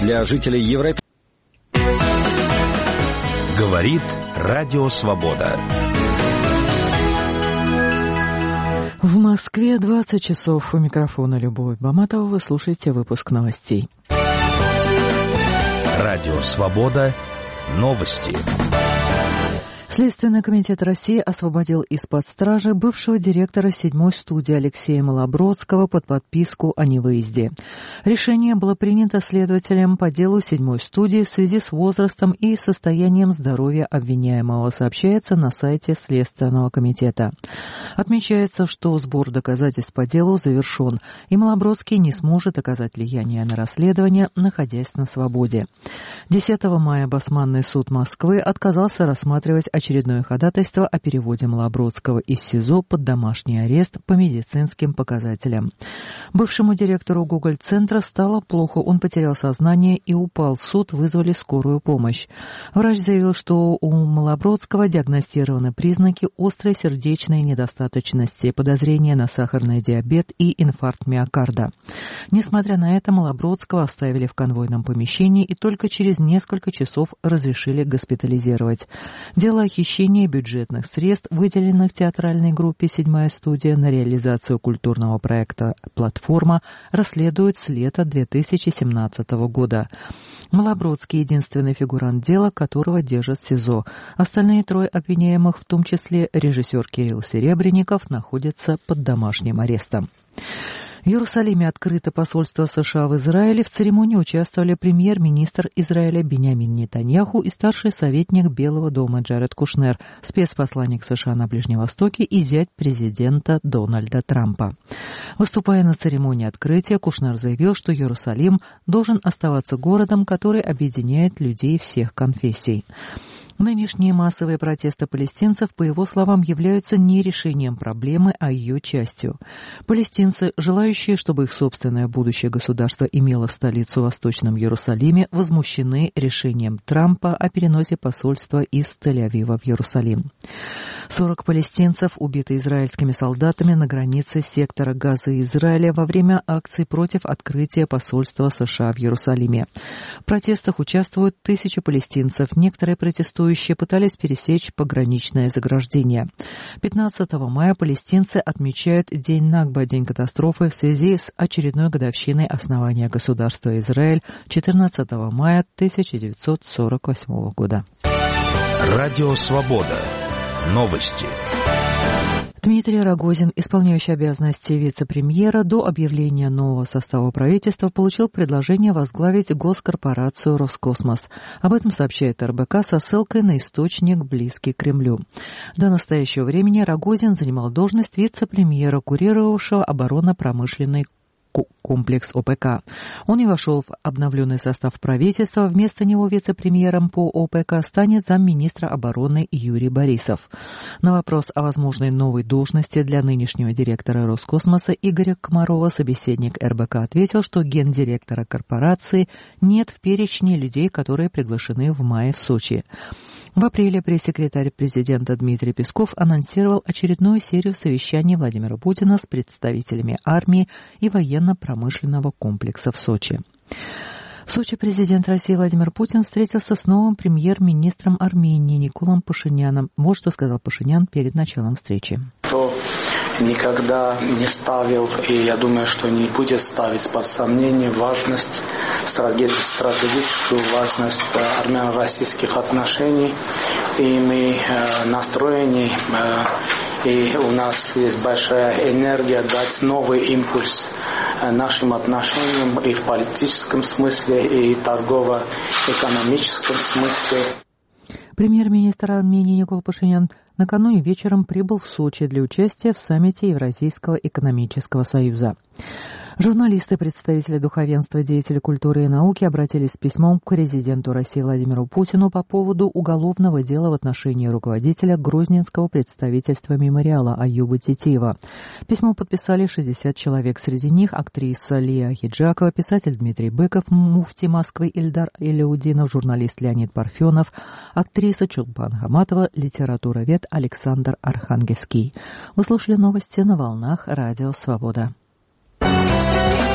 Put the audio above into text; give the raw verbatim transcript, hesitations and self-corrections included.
для жителей Европы. Говорит Радио Свобода. В Москве двадцать часов. У микрофона Любовь Баматова. Вы слушаете выпуск новостей. Радио Свобода. Новости. Следственный комитет России освободил из-под стражи бывшего директора седьмой студии Алексея Малобродского под подписку о невыезде. Решение было принято следователем по делу седьмой студии в связи с возрастом и состоянием здоровья обвиняемого, сообщается на сайте Следственного комитета. Отмечается, что сбор доказательств по делу завершен, и Малобродский не сможет оказать влияние на расследование, находясь на свободе. десятого мая Басманный суд Москвы отказался рассматривать очередное ходатайство о переводе Малобродского из СИЗО под домашний арест по медицинским показателям. Бывшему директору Гоголь-центра стало плохо, он потерял сознание и упал. В суд вызвали скорую помощь. Врач заявил, что у Малобродского диагностированы признаки острой сердечной недостаточности, подозрения на сахарный диабет и инфаркт миокарда. Несмотря на это, Малобродского оставили в конвойном помещении и только через несколько часов разрешили госпитализировать. Дело о хищении бюджетных средств, выделенных театральной группе «Седьмая студия» на реализацию культурного проекта «Платформа», расследует с лета две тысячи семнадцатого года. Малобродский — единственный фигурант дела, которого держат в СИЗО. Остальные трое обвиняемых, в том числе режиссер Кирилл Серебренников, находятся под домашним арестом. В Иерусалиме открыто посольство США в Израиле. В церемонии участвовали премьер-министр Израиля Биньямин Нетаньяху и старший советник Белого дома Джаред Кушнер, спецпосланник США на Ближнем Востоке и зять президента Дональда Трампа. Выступая на церемонии открытия, Кушнер заявил, что Иерусалим должен оставаться городом, который объединяет людей всех конфессий. Нынешние массовые протесты палестинцев, по его словам, являются не решением проблемы, а ее частью. Палестинцы, желающие, чтобы их собственное будущее государство имело столицу в Восточном Иерусалиме, возмущены решением Трампа о переносе посольства из Тель-Авива в Иерусалим. сорок палестинцев убиты израильскими солдатами на границе сектора Газа и Израиля во время акций против открытия посольства США в Иерусалиме. В протестах участвуют тысячи палестинцев. Некоторые протестующие пытались пересечь пограничное заграждение. пятнадцатого мая палестинцы отмечают День Накба, день катастрофы, в связи с очередной годовщиной основания государства Израиль четырнадцатого мая тысяча девятьсот сорок восьмого года. Радио Свобода. Новости. Дмитрий Рогозин, исполняющий обязанности вице-премьера, до объявления нового состава правительства получил предложение возглавить госкорпорацию «Роскосмос». Об этом сообщает эр бэ ка со ссылкой на источник, близкий к Кремлю. До настоящего времени Рогозин занимал должность вице-премьера, курировавшего оборонно-промышленный комплекс о пэ ка. Он и вошел в обновленный состав правительства. Вместо него вице-премьером по о пэ ка станет замминистра обороны Юрий Борисов. На вопрос о возможной новой должности для нынешнего директора Роскосмоса Игоря Комарова собеседник эр бэ ка ответил, что гендиректора корпорации нет в перечне людей, которые приглашены в мае в Сочи. В апреле пресс-секретарь президента Дмитрий Песков анонсировал очередную серию совещаний Владимира Путина с представителями армии и военно-промышленного комплекса в Сочи. В Сочи президент России Владимир Путин встретился с новым премьер-министром Армении Николом Пашиняном. Вот что сказал Пашинян перед началом встречи. Никогда не ставил, и я думаю, что не будет ставить под сомнение важность, стратегическую важность армяно-российских отношений. И мы настроены, и у нас есть большая энергия дать новый импульс нашим отношениям и в политическом смысле, и торгово-экономическом смысле. Премьер-министр Армении Никол Пашинян накануне вечером прибыл в Сочи для участия в саммите Евразийского экономического союза. Журналисты, представители духовенства, деятели культуры и науки обратились с письмом к президенту России Владимиру Путину по поводу уголовного дела в отношении руководителя грозненского представительства мемориала Аюба Титиева. Письмо подписали шестьдесят человек. Среди них актриса Лия Хиджакова, писатель Дмитрий Быков, муфти Москвы Ильдар Иляудинов, журналист Леонид Парфенов, актриса Чулпан Хаматова, литературовед Александр Архангельский. Вы слушали новости на волнах Радио Свобода.